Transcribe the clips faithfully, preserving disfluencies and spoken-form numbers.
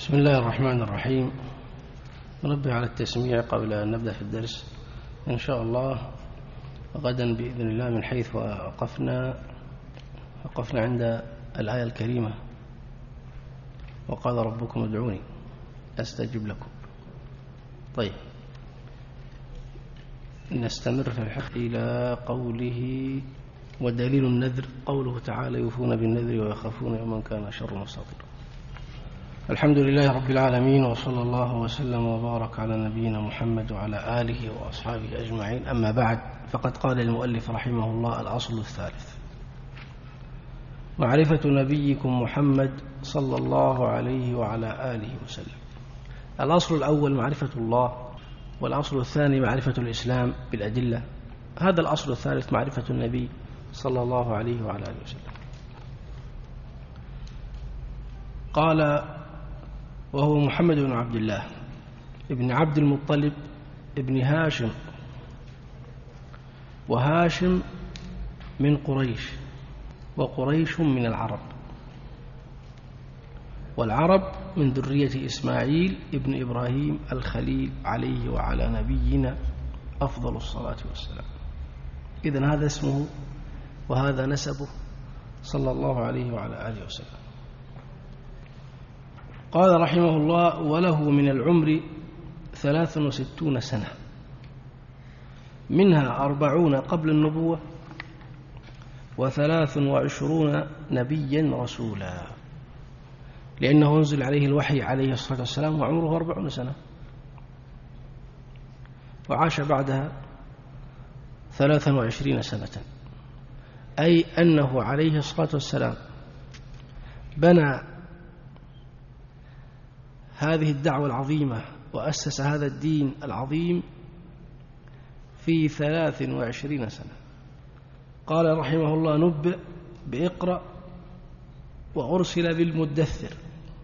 بسم الله الرحمن الرحيم. ننبه على التسميع قبل أن نبدأ في الدرس إن شاء الله. غدا بإذن الله من حيث وقفنا وقفنا عند الآية الكريمة: وقال ربكم ادعوني أستجب لكم. طيب، نستمر في الحق إلى قوله: ودليل النذر قوله تعالى: يوفون بالنذر ويخافون يوما كان شر مستطيرا. الحمد لله رب العالمين، وصلى الله وسلم وبارك على نبينا محمد وعلى آله وأصحابه أجمعين. أما بعد، فقد قال المؤلف رحمه الله: الأصل الثالث معرفة نبيكم محمد صلى الله عليه وعلى آله وسلم. الأصل الأول معرفة الله، والأصل الثاني معرفة الإسلام بالأدلة. هذا الأصل الثالث معرفة النبي صلى الله عليه وعلى آله وسلم. قال: وهو محمد بن عبد الله ابن عبد المطلب ابن هاشم، وهاشم من قريش، وقريش من العرب، والعرب من ذرية إسماعيل ابن إبراهيم الخليل عليه وعلى نبينا أفضل الصلاة والسلام. إذن هذا اسمه وهذا نسبه صلى الله عليه وعلى آله وسلم. قال رحمه الله: وله من العمر ثلاث وستون سنة، منها أربعون قبل النبوة، وثلاث وعشرون نبيا رسولا، لأنه انزل عليه الوحي عليه الصلاة والسلام وعمره أربعون سنة، وعاش بعدها ثلاثا وعشرين سنة، أي أنه عليه الصلاة والسلام بنى هذه الدعوة العظيمة وأسس هذا الدين العظيم في ثلاث وعشرين سنة. قال رحمه الله: نبئ بإقرأ وأرسل بالمدثر.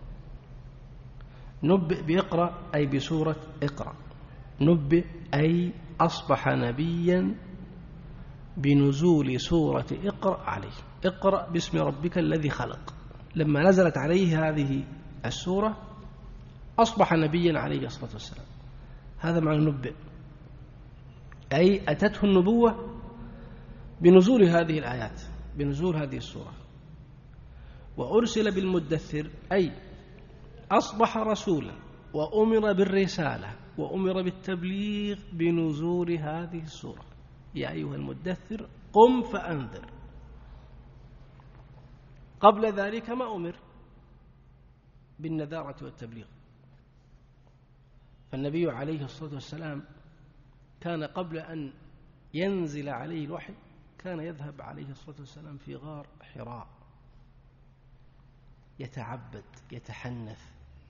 نبئ بإقرأ أي بسورة إقرأ. نبئ أي أصبح نبيا بنزول سورة إقرأ عليه. اقرأ باسم ربك الذي خلق. لما نزلت عليه هذه السورة أصبح نبيا عليه الصلاة والسلام. هذا معنى نبئ، أي أتته النبوة بنزول هذه الآيات، بنزول هذه السورة. وأرسل بالمدثر أي أصبح رسولا وأمر بالرسالة وأمر بالتبليغ بنزول هذه السورة: يا أيها المدثر قم فأنذر. قبل ذلك ما أمر بالنذارة والتبليغ. فالنبي عليه الصلاة والسلام كان قبل أن ينزل عليه الوحي كان يذهب عليه الصلاة والسلام في غار حراء يتعبد، يتحنث،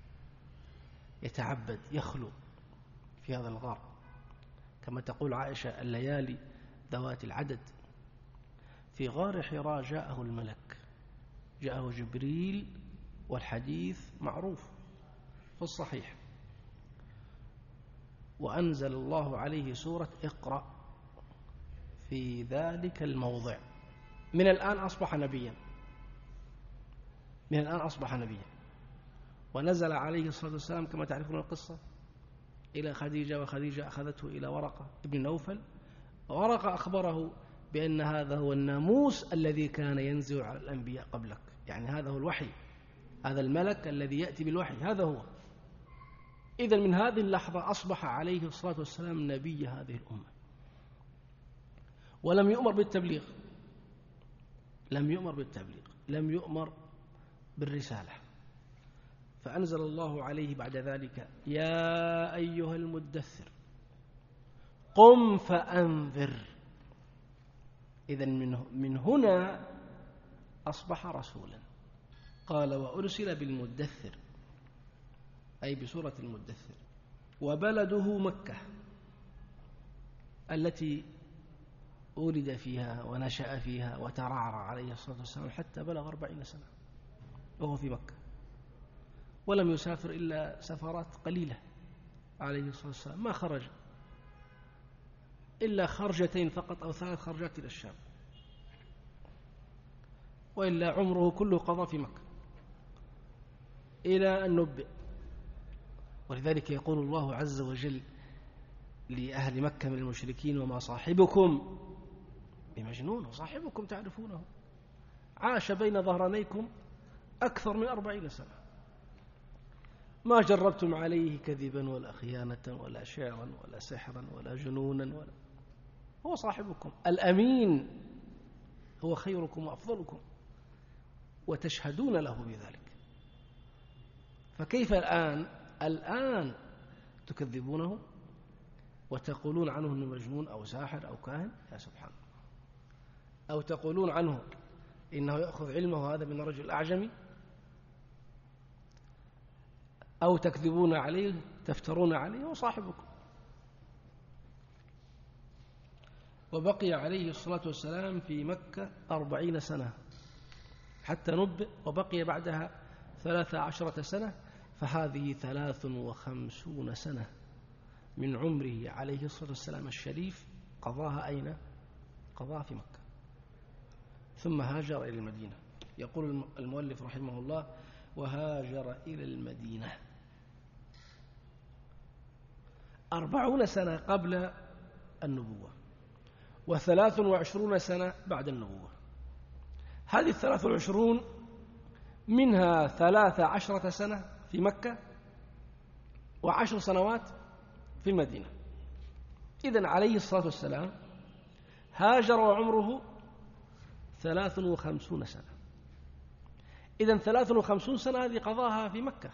يتعبد، يخلو في هذا الغار، كما تقول عائشة: الليالي ذوات العدد. في غار حراء جاءه الملك، جاءه جبريل، والحديث معروف في الصحيح. وأنزل الله عليه سورة اقرأ في ذلك الموضع. من الآن أصبح نبيا، من الآن أصبح نبيا. ونزل عليه الصلاة والسلام كما تعرفون القصة إلى خديجة، وخديجة أخذته إلى ورقة ابن نوفل، ورقة أخبره بأن هذا هو الناموس الذي كان ينزل على الأنبياء قبلك، يعني هذا هو الوحي، هذا الملك الذي يأتي بالوحي، هذا هو. إذن من هذه اللحظة أصبح عليه الصلاة والسلام نبي هذه الأمة، ولم يؤمر بالتبليغ، لم يؤمر بالتبليغ، لم يؤمر بالرسالة. فأنزل الله عليه بعد ذلك: يا أيها المدثر قم فأنذر. إذن من, من هنا أصبح رسولا. قال: وأرسل بالمدثر أي بسورة المدثر. وبلده مكة التي ولد فيها ونشأ فيها وترعرع عليه الصلاة والسلام حتى بلغ أربعين سنة وهو في مكة، ولم يسافر إلا سفرات قليلة عليه الصلاة والسلام، ما خرج إلا خرجتين فقط أو ثلاث خرجات إلى الشام، وإلا عمره كله قضى في مكة. إلى أن نبئ ولذلك يقول الله عز وجل لأهل مكة من المشركين: وما صاحبكم بمجنون، وصاحبكم تعرفونه، عاش بين ظهرانيكم أكثر من أربعين سنة، ما جربتم عليه كذبا ولا خيانة ولا شعرا ولا سحرا ولا جنونا، ولا هو صاحبكم الأمين، هو خيركم وأفضلكم، وتشهدون له بذلك. فكيف الآن الآن تكذبونه وتقولون عنه أنه مجنون أو ساحر أو كاهن؟ يا سبحان الله. أو تقولون عنه إنه يأخذ علمه هذا من رجل أعجمي، أو تكذبون عليه تفترون عليه وصاحبكم. وبقي عليه الصلاة والسلام في مكة أربعين سنة حتى نبئ، وبقي بعدها ثلاث عشرة سنة، فهذه ثلاث وخمسون سنة من عمره عليه الصلاة والسلام الشريف قضاها أين؟ قضاها في مكة، ثم هاجر إلى المدينة. يقول المؤلف رحمه الله: وهاجر إلى المدينة أربعون سنة قبل النبوة وثلاث وعشرون سنة بعد النبوة. هذه الثلاث والعشرون منها ثلاث عشرة سنة في مكة وعشر سنوات في المدينة. إذن عليه الصلاة والسلام هاجر وعمره ثلاث وخمسون سنة. إذن ثلاث وخمسون سنة هذه قضاها في مكة،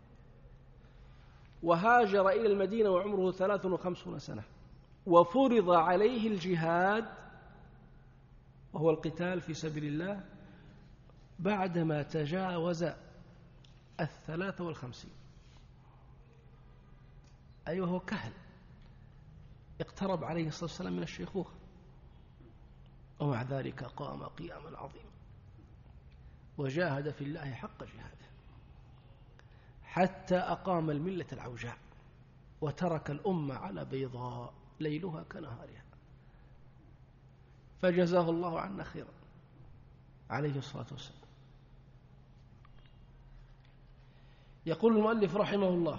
وهاجر إلى المدينة وعمره ثلاث وخمسون سنة، وفرض عليه الجهاد وهو القتال في سبيل الله بعدما تجاوز الثلاثة والخمسين. أيوه، هو كهل، اقترب عليه الصلاة والسلام من الشيخوخة، ومع ذلك قام قياما عظيما وجاهد في الله حق جهاده حتى أقام الملة العوجاء وترك الأمة على بيضاء ليلها كنهارها، فجزاه الله عنا خيرا عليه الصلاة والسلام. يقول المؤلف رحمه الله: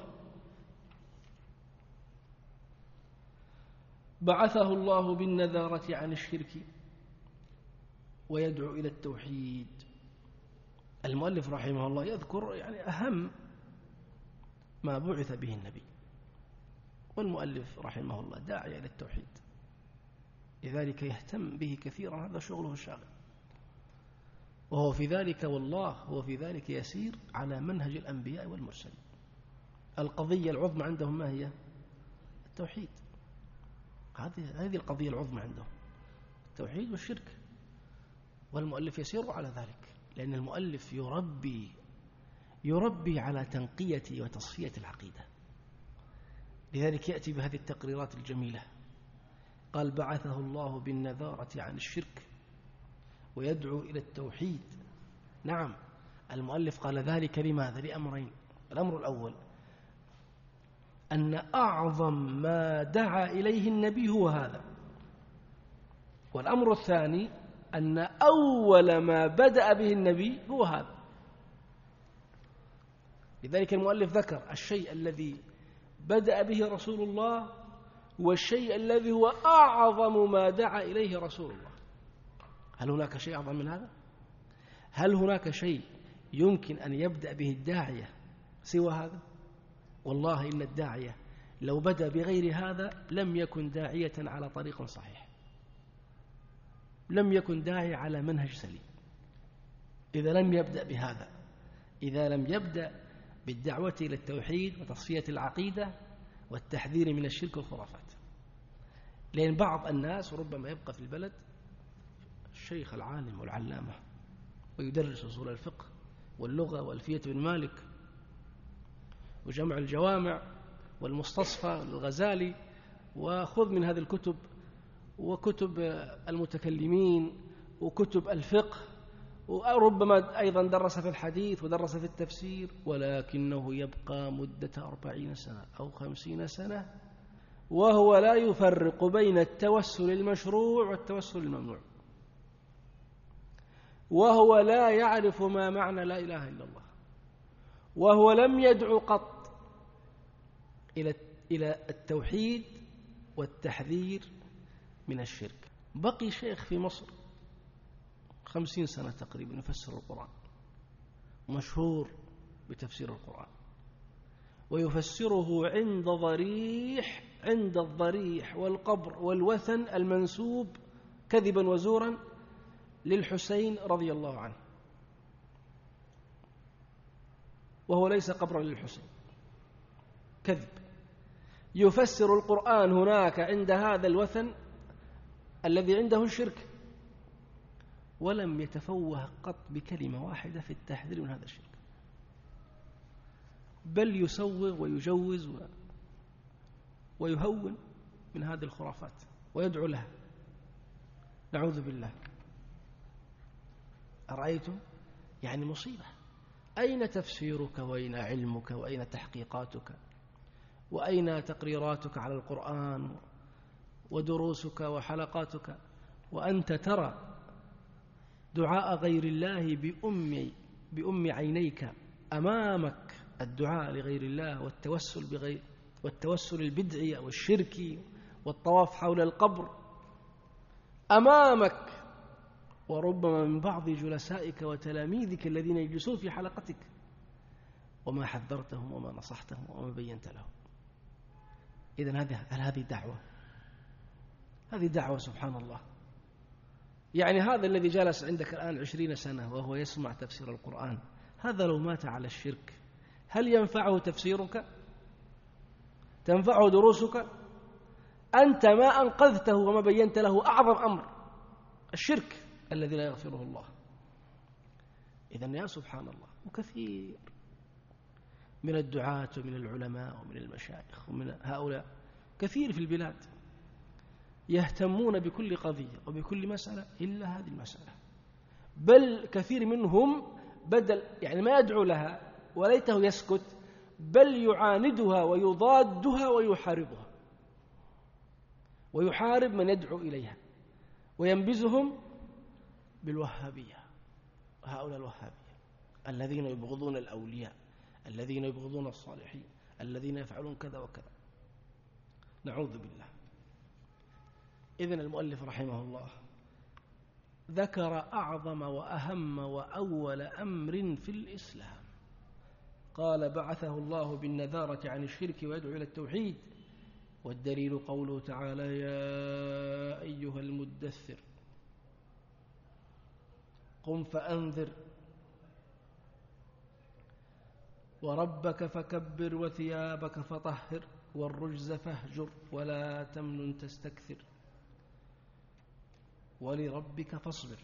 بعثه الله بالنذارة عن الشرك ويدعو إلى التوحيد. المؤلف رحمه الله يذكر يعني أهم ما بعث به النبي، والمؤلف رحمه الله داعي إلى التوحيد، لذلك يهتم به كثيرا، هذا شغله الشاغل، وهو في ذلك والله هو في ذلك يسير على منهج الأنبياء والمرسلين. القضية العظمى عندهم ما هي؟ التوحيد. هذه هذه القضية العظمى عندهم، التوحيد والشرك، والمؤلف يسير على ذلك، لأن المؤلف يربي يربي على تنقية وتصفية العقيدة، لذلك يأتي بهذه التقريرات الجميلة. قال: بعثه الله بالنذارة عن الشرك ويدعو إلى التوحيد. نعم، المؤلف قال ذلك لماذا؟ لأمرين. الأمر الأول أن أعظم ما دعا إليه النبي هو هذا، والأمر الثاني أن أول ما بدأ به النبي هو هذا. لذلك المؤلف ذكر الشيء الذي بدأ به رسول الله والشيء الذي هو أعظم ما دعا إليه رسول الله. هل هناك شيء أعظم من هذا؟ هل هناك شيء يمكن أن يبدأ به الداعية سوى هذا؟ والله إن الداعية لو بدأ بغير هذا لم يكن داعية على طريق صحيح، لم يكن داعي على منهج سليم، إذا لم يبدأ بهذا، إذا لم يبدأ بالدعوة إلى التوحيد وتصفية العقيدة والتحذير من الشرك والخرافات. لأن بعض الناس ربما يبقى في البلد الشيخ العالم والعلامة ويدرس أصول الفقه واللغة والفية بن مالك وجمع الجوامع والمستصفى والغزالي، وخذ من هذه الكتب وكتب المتكلمين وكتب الفقه، وربما أيضا درس في الحديث ودرس في التفسير، ولكنه يبقى مدة أربعين سنة أو خمسين سنة وهو لا يفرق بين التوسل المشروع والتوسل الممنوع، وهو لا يعرف ما معنى لا إله إلا الله، وهو لم يدعو قط إلى إلى التوحيد والتحذير من الشرك. بقي شيخ في مصر خمسين سنة تقريبا يفسر القرآن، مشهور بتفسير القرآن، ويفسره عند ضريح عند الضريح والقبر والوثن المنسوب كذبا وزورا للحسين رضي الله عنه، وهو ليس قبرا للحسين، كذب. يفسر القرآن هناك عند هذا الوثن الذي عنده الشرك، ولم يتفوه قط بكلمة واحدة في التحذير من هذا الشرك، بل يسوغ ويجوز ويهون من هذه الخرافات ويدعو لها، نعوذ بالله. أرأيتم؟ يعني مصيبة. أين تفسيرك وأين علمك وأين تحقيقاتك وأين تقريراتك على القرآن ودروسك وحلقاتك، وأنت ترى دعاء غير الله بأم بأم عينيك أمامك، الدعاء لغير الله والتوسل بغير والتوسل البدعي أو الشركي والطواف حول القبر أمامك، وربما من بعض جلسائك وتلاميذك الذين يجلسون في حلقتك، وما حذرتهم وما نصحتهم وما بينت لهم. إذن هذه هل هذه دعوة؟ هذه دعوة سبحان الله. يعني هذا الذي جلس عندك الآن عشرين سنة وهو يسمع تفسير القرآن، هذا لو مات على الشرك هل ينفعه تفسيرك؟ تنفعه دروسك؟ أنت ما أنقذته وما بينت له أعظم أمر، الشرك الذي لا يغفره الله. إذن يا سبحان الله، وكثير من الدعاة ومن العلماء ومن المشايخ ومن هؤلاء كثير في البلاد يهتمون بكل قضية وبكل مسألة إلا هذه المسألة، بل كثير منهم بدل يعني ما يدعو لها وليته يسكت، بل يعاندها ويضادها ويحاربها، ويحارب من يدعو إليها، وينبذهم بالوهابية. هؤلاء الوهابية الذين يبغضون الأولياء، الذين يبغضون الصالحين، الذين يفعلون كذا وكذا، نعوذ بالله. إذن المؤلف رحمه الله ذكر أعظم وأهم وأول أمر في الإسلام، قال بعثه الله بالنذارة عن الشرك ويدعو إلى التوحيد، والدليل قوله تعالى يا أيها المدثر قم فأنذر وربك فكبر وثيابك فطهر والرجز فاهجر ولا تمنن تستكثر ولربك فاصبر.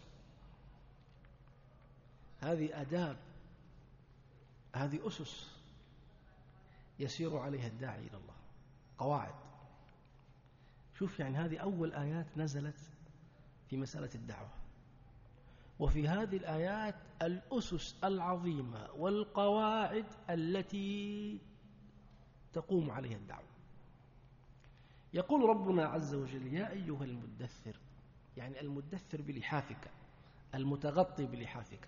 هذه آداب، هذه أسس يسير عليها الداعي إلى الله، قواعد. شوف يعني هذه أول آيات نزلت في مسألة الدعوة، وفي هذه الآيات الأسس العظيمة والقواعد التي تقوم عليها الدعوة. يقول ربنا عز وجل يا أيها المدثر، يعني المدثر بلحافك، المتغطي بلحافك،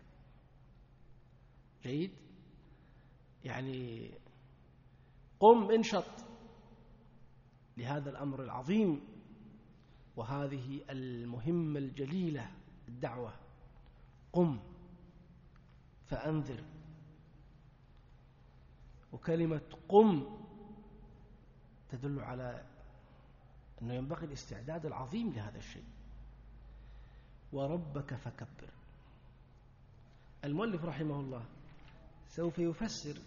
جيد؟ يعني قم انشط لهذا الأمر العظيم وهذه المهمة الجليلة، الدعوة. قم فأنذر، وكلمة قم تدل على أنه ينبغي الاستعداد العظيم لهذا الشيء. وربك فكبر. المؤلف رحمه الله سوف يفسر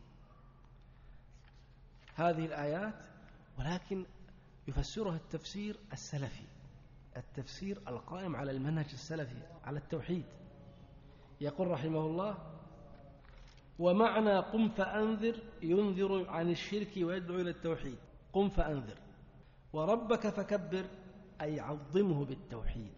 هذه الآيات، ولكن يفسرها التفسير السلفي، التفسير القائم على المنهج السلفي، على التوحيد. يقول رحمه الله ومعنى قم فأنذر ينذر عن الشرك ويدعو إلى التوحيد، قم فأنذر. وربك فكبر أي عظمه بالتوحيد.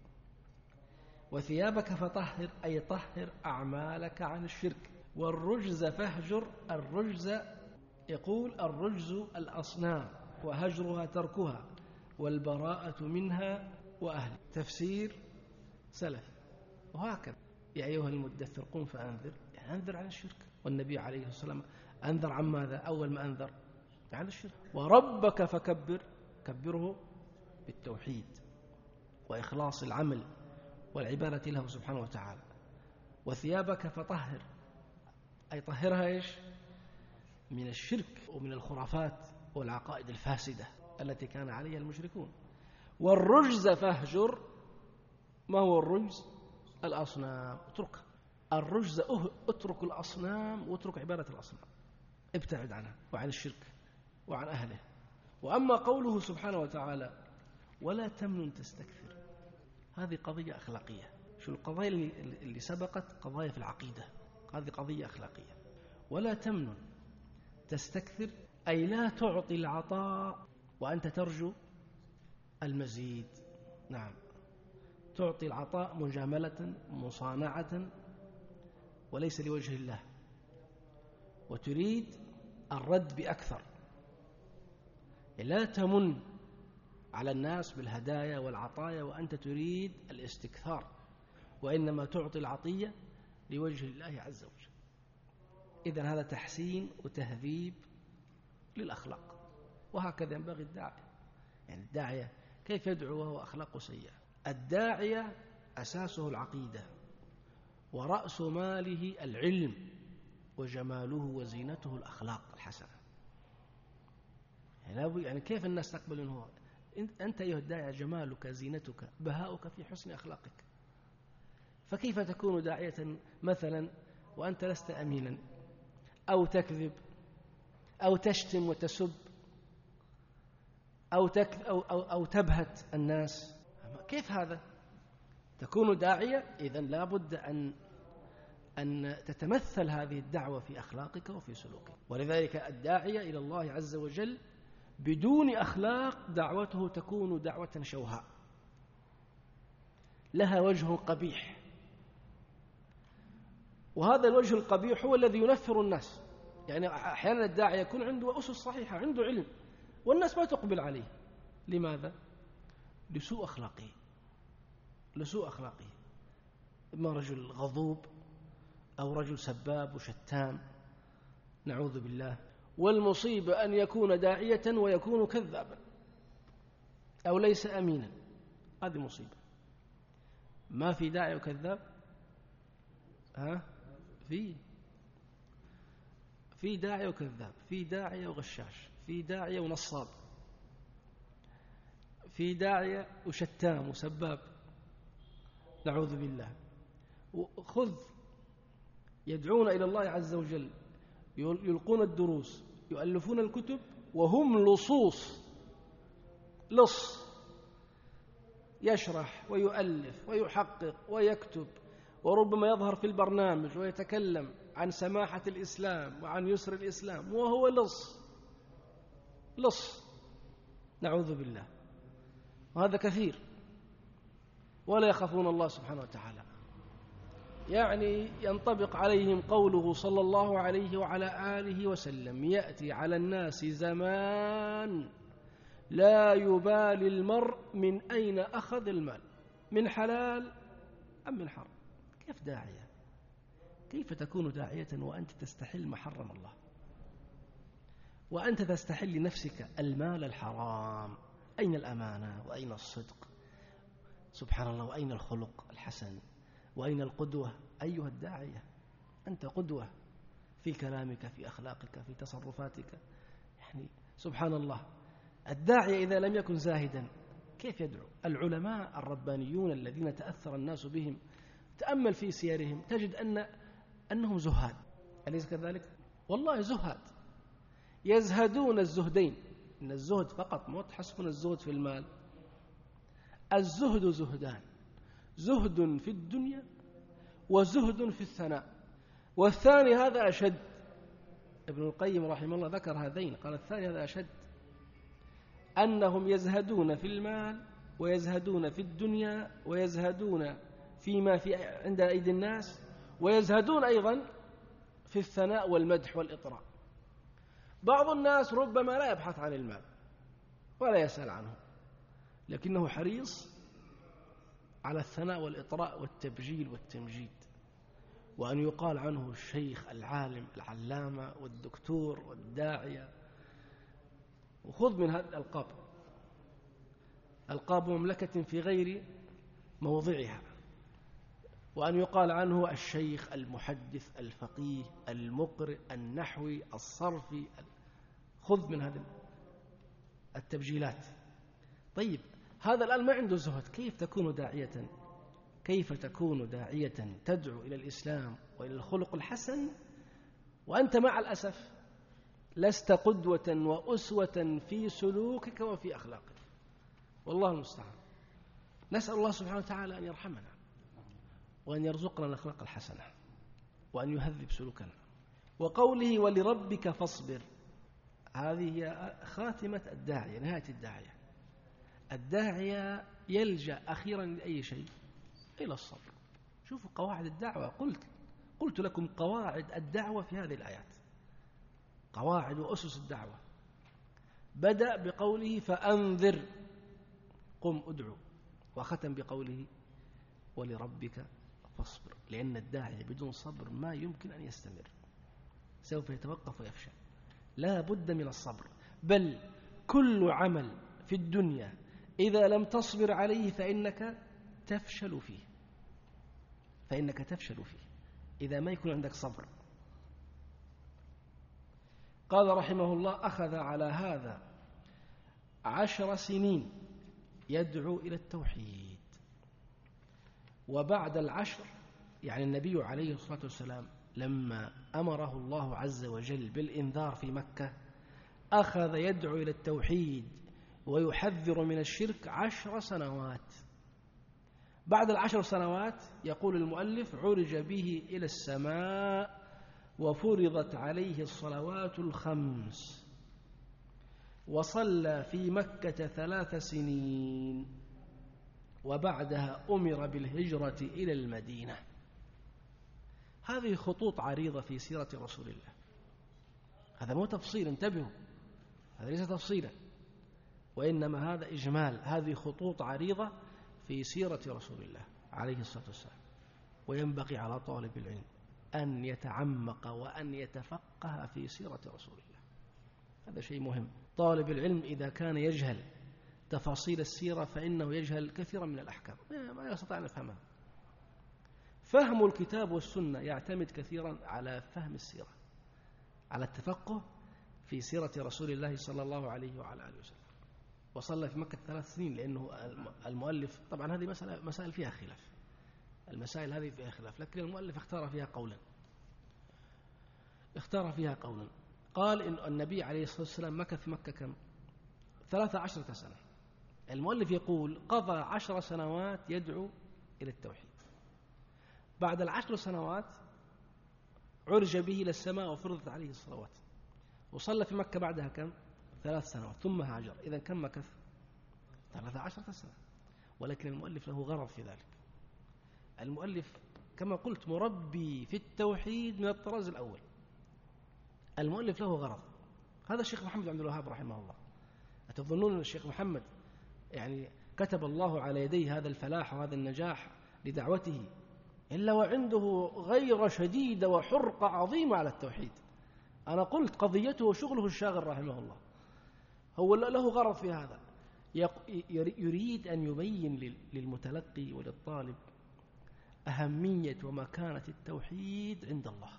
وثيابك فطهر أي طهر أعمالك عن الشرك. والرجز فاهجر، الرجز يقول الرجز الأصنام وهجرها تركها والبراءة منها وأهل. تفسير سلف. وهكذا يا أيها المدثر قم فأنذر، يعني أنذر عن الشرك. والنبي عليه الصلاة والسلام أنذر عن ماذا؟ أول ما أنذر عن الشرك. وربك فكبر، كبره بالتوحيد وإخلاص العمل والعبادة له سبحانه وتعالى. وثيابك فطهر، أي طهرها إيش؟ من الشرك ومن الخرافات والعقائد الفاسدة التي كان عليها المشركون. والرجز فاهجر، ما هو الرجز؟ الأصنام، اترك الرجز، اترك الأصنام واترك عبادة الأصنام، ابتعد عنها وعن الشرك وعن أهله. وأما قوله سبحانه وتعالى ولا تمنن تستكثر، هذه قضية أخلاقية. شو القضايا اللي سبقت قضايا في العقيدة، هذه قضية أخلاقية. ولا تمنن تستكثر أي لا تعطي العطاء وأنت ترجو المزيد. نعم، تعطي العطاء مجاملة مصانعة وليس لوجه الله، وتريد الرد بأكثر. لا تمن على الناس بالهدايا والعطايا وأنت تريد الاستكثار، وإنما تعطي العطية لوجه الله عز وجل. إذن هذا تحسين وتهذيب للأخلاق، وهكذا ينبغي الداعية. يعني الداعية كيف يدعو وهو أخلاقه سيئة؟ الداعية أساسه العقيدة، ورأس ماله العلم، وجماله وزينته الأخلاق الحسنة. يعني كيف الناس تقبل أنه أنت أيها الداعية جمالك زينتك بهاؤك في حسن أخلاقك، فكيف تكون داعية مثلا وأنت لست أمينا، أو تكذب، أو تشتم وتسب، أو, تك أو, أو, أو تبهت الناس؟ كيف هذا؟ تكون داعية إذن لا بد أن أن تتمثل هذه الدعوة في أخلاقك وفي سلوكك. ولذلك الداعية إلى الله عز وجل بدون أخلاق دعوته تكون دعوة شوهاء لها وجه قبيح، وهذا الوجه القبيح هو الذي ينفر الناس. يعني أحيانا الداعية يكون عنده أسس صحيحة، عنده علم، والناس ما تقبل عليه. لماذا؟ لسوء أخلاقه، لسوء أخلاقه. إما رجل غضوب أو رجل سباب وشتام، نعوذ بالله. والمصيبة أن يكون داعية ويكون كذابا أو ليس أمينا، هذه مصيبة. ما في داعي وكذاب؟ ها؟ في في داعي وكذاب، في داعي وغشاش، في داعي ونصاب، في داعي وشتام وسباب، نعوذ بالله. خذ يدعون إلى الله عز وجل، يلقون الدروس، يؤلفون الكتب، وهم لصوص، لص، يشرح ويؤلف ويحقق ويكتب، وربما يظهر في البرنامج ويتكلم عن سماحة الإسلام وعن يسر الإسلام، وهو لص، لص، نعوذ بالله. وهذا كثير، ولا يخافون الله سبحانه وتعالى. يعني ينطبق عليهم قوله صلى الله عليه وعلى آله وسلم: يأتي على الناس زمان لا يبالي المرء من أين أخذ المال، من حلال أم من حرام. كيف داعية؟ كيف تكون داعية وأنت تستحل ما حرم الله، وأنت تستحل لنفسك المال الحرام؟ أين الأمانة وأين الصدق؟ سبحان الله. وأين الخلق الحسن؟ وأين القدوة؟ أيها الداعية، أنت قدوة في كلامك، في أخلاقك، في تصرفاتك. يعني سبحان الله، الداعية إذا لم يكن زاهدا كيف يدعو؟ العلماء الربانيون الذين تأثر الناس بهم، تأمل في سيرهم تجد أن أنهم زهاد، أليس كذلك؟ والله زهاد، يزهدون الزهدين. إن الزهد فقط مو تحسبون الزهد في المال، الزهد زهدان: زهد في الدنيا وزهد في الثناء، والثاني هذا أشد. ابن القيم رحمه الله ذكر هذين، قال الثاني هذا أشد، أنهم يزهدون في المال ويزهدون في الدنيا ويزهدون فيما في عند أيدي الناس، ويزهدون أيضا في الثناء والمدح والإطراء. بعض الناس ربما لا يبحث عن المال ولا يسأل عنه، لكنه حريص على الثناء والإطراء والتبجيل والتمجيد، وأن يقال عنه الشيخ العالم العلامة والدكتور والداعية وخذ من هذه الألقاب، ألقاب مملكة في غير موضعها، وأن يقال عنه الشيخ، المحدث، الفقيه، المقرئ، النحوي، الصرفي. خذ من هذه التبجيلات. طيب هذا الآن ما عنده زهد، كيف تكون داعية؟ كيف تكون داعية تدعو إلى الإسلام وإلى الخلق الحسن وأنت مع الأسف لست قدوة وأسوة في سلوكك وفي أخلاقك؟ والله المستعان. نسأل الله سبحانه وتعالى أن يرحمنا وأن يرزقنا الأخلاق الحسنة وأن يهذب سلوكنا. وقوله ولربك فاصبر، هذه هي خاتمة الداعية، نهاية الداعية. الداعية يلجأ أخيرا لأي شيء؟ إلى الصبر. شوفوا قواعد الدعوة، قلت قلت لكم قواعد الدعوة في هذه الآيات، قواعد وأسس الدعوة. بدأ بقوله فأنذر، قم أدعو، وختم بقوله ولربك فاصبر، لأن الداعية بدون صبر ما يمكن أن يستمر، سوف يتوقف ويفشل. لا بد من الصبر، بل كل عمل في الدنيا إذا لم تصبر عليه فإنك تفشل فيه، فإنك تفشل فيه إذا ما يكون عندك صبر. قال رحمه الله أخذ على هذا عشر سنين يدعو إلى التوحيد، وبعد العشر يعني النبي عليه الصلاة والسلام لما أمره الله عز وجل بالإنذار في مكة أخذ يدعو إلى التوحيد ويحذر من الشرك عشر سنوات. بعد العشر سنوات يقول المؤلف عرج به إلى السماء وفرضت عليه الصلوات الخمس، وصلى في مكة ثلاث سنين، وبعدها أمر بالهجرة إلى المدينة. هذه خطوط عريضة في سيرة رسول الله، هذا مو تفصيل، انتبهوا، هذا ليس تفصيلا، وإنما هذا إجمال. هذه خطوط عريضة في سيرة رسول الله عليه الصلاة والسلام، وينبغي على طالب العلم أن يتعمق وأن يتفقه في سيرة رسول الله. هذا شيء مهم. طالب العلم إذا كان يجهل تفاصيل السيرة فإنه يجهل كثيرا من الأحكام، ما يستطيع أن يفهمها. فهم الكتاب والسنة يعتمد كثيرا على فهم السيرة، على التفقه في سيرة رسول الله صلى الله عليه وعلى آله وسلم. وصلى في مكة ثلاث سنين لأنه المؤلف، طبعا هذه مسألة مسائل فيها خلاف، المسائل هذه فيها خلاف، لكن المؤلف اختار فيها قولا اختار فيها قولا قال إن النبي عليه الصلاة والسلام مكث في مكة كم؟ ثلاث عشرة سنة. المؤلف يقول قضى عشر سنوات يدعو إلى التوحيد، بعد العشر سنوات عرج به إلى السماء وفرضت عليه الصلوات، وصلى في مكة بعدها كم؟ ثلاث سنوات، ثم هاجر. إذا كم مكث؟ ثلاث عشرة سنة. ولكن المؤلف له غرض في ذلك. المؤلف كما قلت مربي في التوحيد من الطراز الأول. المؤلف له غرض. هذا الشيخ محمد عبد الوهاب رحمه الله. أتظنون أن الشيخ محمد يعني كتب الله على يديه هذا الفلاح وهذا النجاح لدعوته إلا وعنده غيرة شديدة وحرقة عظيمة على التوحيد؟ أنا قلت قضيته وشغله الشاغل رحمه الله، هو له غرض في هذا، يريد أن يبين للمتلقي وللطالب أهمية ومكانة التوحيد عند الله،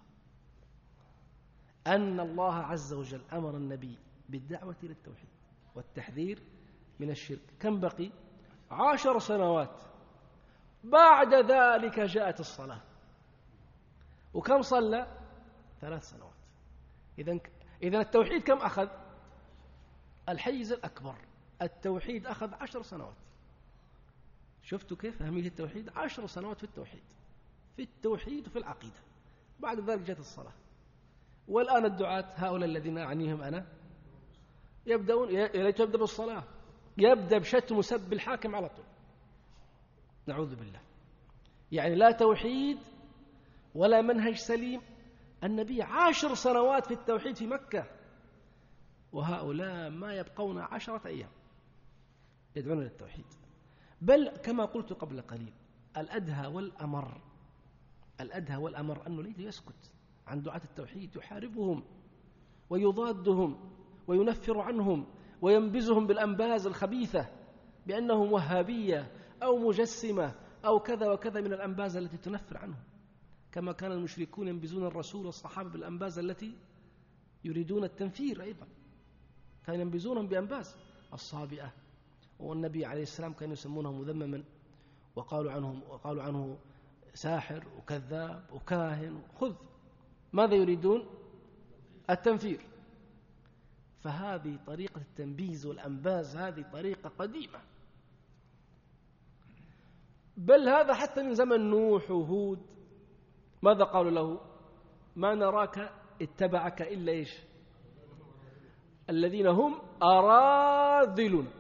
أن الله عز وجل أمر النبي بالدعوة إلى التوحيد والتحذير من الشرك. كم بقي؟ عشر سنوات. بعد ذلك جاءت الصلاة، وكم صلى؟ ثلاث سنوات. إذن إذن التوحيد كم أخذ؟ الحيز الأكبر. التوحيد أخذ عشر سنوات. شفتوا كيف أهمية التوحيد؟ عشر سنوات في التوحيد، في التوحيد وفي العقيدة. بعد ذلك جاءت الصلاة. والآن الدعاة هؤلاء الذين أعنيهم أنا يبدأون يبدأ بالصلاة، يبدأ بشتم وسب الحاكم على طول، نعوذ بالله. يعني لا توحيد ولا منهج سليم. النبي عشر سنوات في التوحيد في مكة، وهؤلاء ما يبقون عشرة أيام يدعون للتوحيد. بل كما قلت قبل قليل الأدهى والأمر الأدهى والأمر أنه ليس يسكت عن دعاة التوحيد، يحاربهم ويضادهم وينفر عنهم وينبزهم بالأنباز الخبيثة بأنهم وهابية أو مجسمة أو كذا وكذا من الأنباز التي تنفر عنهم، كما كان المشركون ينبزون الرسول والصحابة بالأنباز التي يريدون التنفير أيضا، كانوا ينبزونهم بأنباز الصابئة. والنبي عليه السلام كانوا يسمونه مذمما، وقالوا عنه وقالوا عنه ساحر وكذاب وكاهن. خذ ماذا يريدون؟ التنفير. فهذه طريقة التنبيز والأنباز هذه طريقة قديمة، بل هذا حتى من زمن نوح وهود. ماذا قالوا له؟ ما نراك اتبعك إلا إيش؟ الذين هم أراذلنا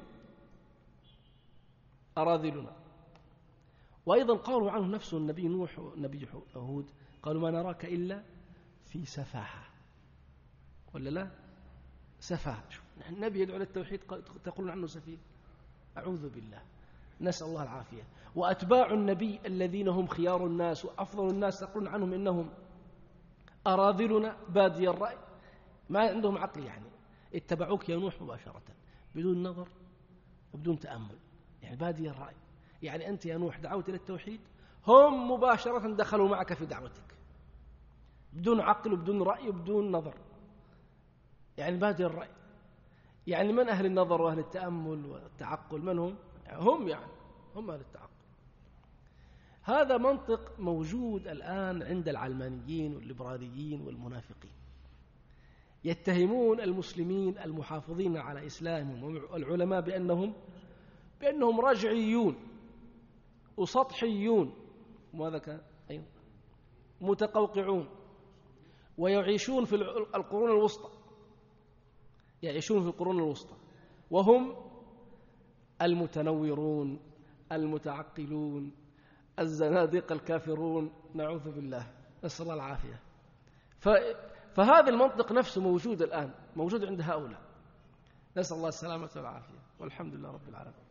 أراذلنا. وأيضا قالوا عنه نفسه النبي نوح والنبي هود، قالوا ما نراك إلا في سفاهة، ولا لا؟ سفاهة. النبي يدعو للتوحيد تقولون عنه سفيه؟ أعوذ بالله، نسأل الله العافية. وأتباع النبي الذين هم خيار الناس وأفضل الناس تقولون عنهم إنهم أراذلنا بادي الرأي، ما عندهم عقل، يعني اتبعوك يا نوح مباشرة بدون نظر وبدون تأمل، يعني بادي الرأي. يعني أنت يا نوح دعوت إلى التوحيد، هم مباشرة دخلوا معك في دعوتك بدون عقل وبدون رأي وبدون نظر، يعني بادي الرأي. يعني من أهل النظر وأهل التأمل والتعقل؟ من هم؟ يعني هم يعني هم أهل التعقل. هذا منطق موجود الآن عند العلمانيين والليبراليين والمنافقين، يتهمون المسلمين المحافظين على إسلامهم والعلماء بأنهم بأنهم رجعيون وسطحيون، وماذا كان أيضا متقوقعون، ويعيشون في القرون الوسطى، يعيشون في القرون الوسطى، وهم المتنورون المتعقلون الزنادقة الكافرون، نعوذ بالله، نسأل الله العافية. فهذا المنطق نفسه موجود الآن، موجود عند هؤلاء، نسأل الله السلامة والعافية، والحمد لله رب العالمين.